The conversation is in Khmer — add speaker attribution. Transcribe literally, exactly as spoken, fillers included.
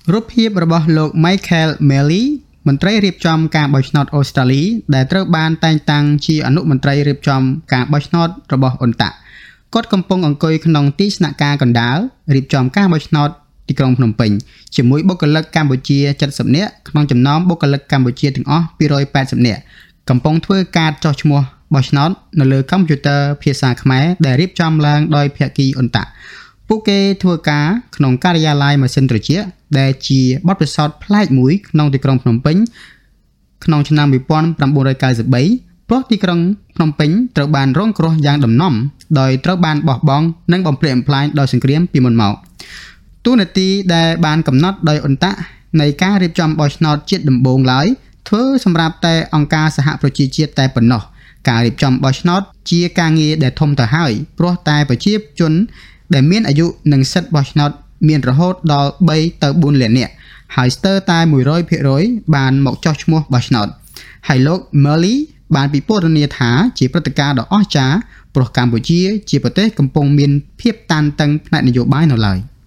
Speaker 1: រូបភាពរបស់លោក Michael Malley មន្ត្រីរៀបចំការបោះឆ្នោតអូស្ត្រាលីដែលត្រូវបានតែងតាំងជាអនុមន្ត្រីរៀបចំការបោះឆ្នោតរបស់អ៊ុនតាក់គាត់កំពុងអង្គុយក្នុងទីស្នាក់ការកណ្ដាលរៀបចំការបោះឆ្នោតទីក្រុងភ្នំពេញជាមួយបុគ្គលិកកម្ពុជាเจ็ดสิบនាក់ក្នុងចំណោមបុគ្គលិកកម្ពុជាទាំងអស់two hundred eightyនាក់កំពុងធ្វើការចុះឈ្មោះបោះឆ្នោតនៅលើកុំព្យូទ័រភាសាខ្មែរដែលរៀបចំឡើងដោយភាគីអ៊ុនតាក់ពួកគេធ្វើការក្នុងការិយាល័យម៉ាស៊ីនត្រជាក់ដែលជាបទពិសោធន៍ប្លែកមួយក្នុងទីក្រុងភ្នំពេញក្នុងឆ្នាំnineteen ninety-threeព្រោះទីក្រុងភ្នំពេញត្រូវបានរងគ្រោះយ៉ាងដំណំដោយត្រូវបានបោះបង់និងបំផ្លិចបំផ្លាញដោយសង្គ្រាមពីមុនមកទូនាទីដែលបានកំណត់ដោយអ៊ុនតាក់នៃការរៀបចំបោះឆ្នោតជាតិដំបូងឡើយធ្វើសម្រាប់តែអង្គការសហប្រជាជាតិតែប៉ុណ្ណោះការរៀបចំបោះឆ្នោតជាការងារដែលធំទៅហើយព្រោះតែប្រជាជនដែលមានអាយុនិងសិទ្ធិបោះឆ្នោតមានរហូតដល់three to fourលាននាក់ហើយស្ទើរតែone hundred percentបានមកចុះឈ្មោះបោះឆ្នោតហើយលោក Malley បានពិពណ៌នាថាជាព្រឹត្តិការណ៍ដ៏អស្ចារ្យព្រោះកម្ពុជាជាប្រទេសកំពុងមានភាពតានតឹងផ្នែកនយោបាយនៅឡើយ